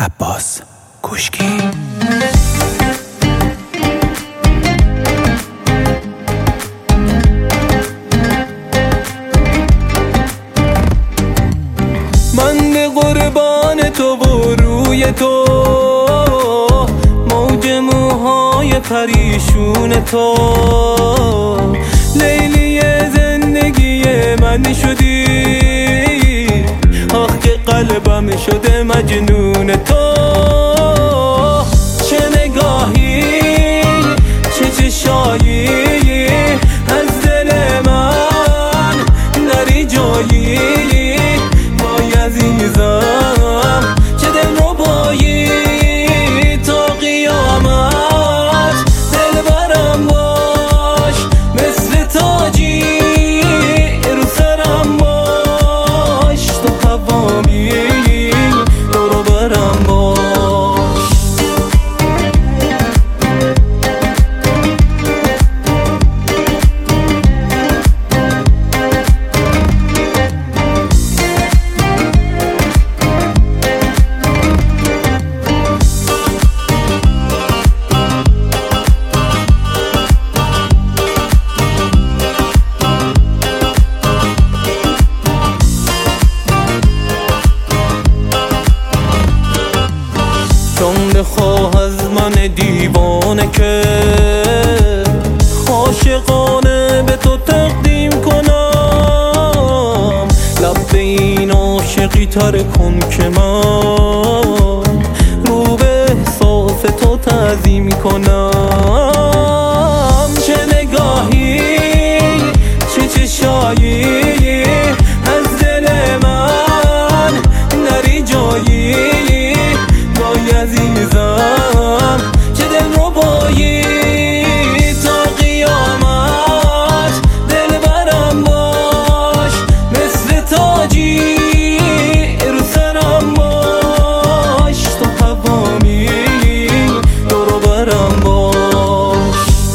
عباس کوشکی. من به قربان تو و روی تو، موج موهای پریشون تو، لیلی زندگی من شدی، آخ که قلبم شده مجنون تو. چه نگاهی، چه چشایی، از دل من نری جایی، وای عزیزم چه دلربایی، تا قیامت دلبرم باش، مثل تاجی رو سرم باش، تو هوامی دور برم باش. جان بخواه از من دیوانه که عاشقانه به تو تقدیم کنم، لب به این عاشقی تر کن که من رو به احساس تو تعظیم کنم. چه نگاهی، چه چشایی، از دل من نری جایی، وای عزیزم چه دلربایی، تا قیامت دلبرم باش، مثل تاجی رو سرم باش، تو هوامی دور برم باش.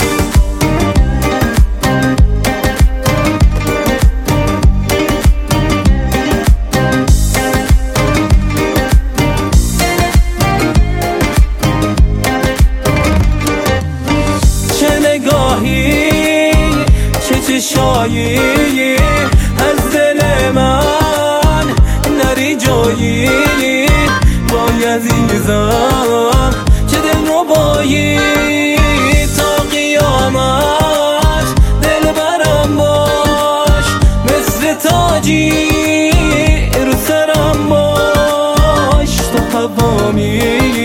چه نگاهی، چه چشایی، از دل من نری جایی، وای عزیزم چه دلربایی، تا قیامت دلبرم باش، مثل تاجی رو سرم باش، تو هوامی